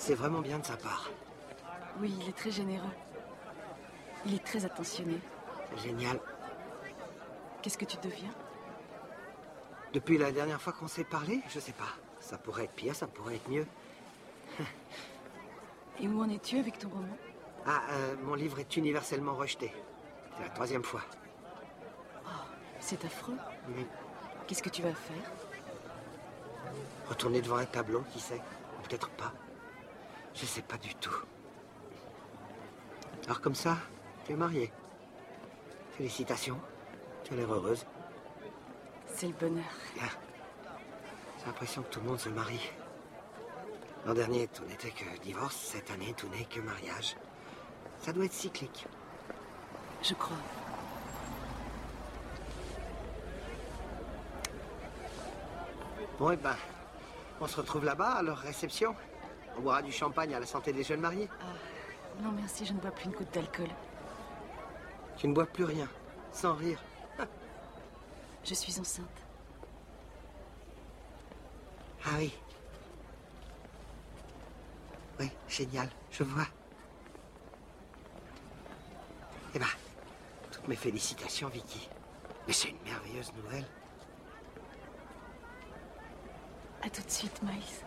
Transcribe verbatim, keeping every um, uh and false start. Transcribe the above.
C'est vraiment bien de sa part. Oui, il est très généreux. Il est très attentionné. C'est génial. Qu'est-ce que tu deviens? Depuis la dernière fois qu'on s'est parlé, je sais pas. Ça pourrait être pire, ça pourrait être mieux. Et où en es-tu avec ton roman? Ah, euh, mon livre est universellement rejeté. C'est la troisième fois. Oh, c'est affreux. Mmh. Qu'est-ce que tu vas faire? Retourner devant un tableau, qui sait? Ou peut-être pas. Je sais pas du tout. Alors comme ça, tu es mariée. Félicitations. Tu as l'air heureuse. C'est le bonheur. Bien. J'ai l'impression que tout le monde se marie. L'an dernier, tout n'était que divorce. Cette année, tout n'est que mariage. Ça doit être cyclique. Je crois. Bon, eh ben, on se retrouve là-bas à leur réception. On boira du champagne à la santé des jeunes mariés. Ah, non merci, je ne bois plus une goutte d'alcool. Tu ne bois plus rien, sans rire. Je suis enceinte. Ah oui. Oui, génial, je vois. Eh ben, toutes mes félicitations, Vicky. Mais c'est une merveilleuse nouvelle. À tout de suite, Miles.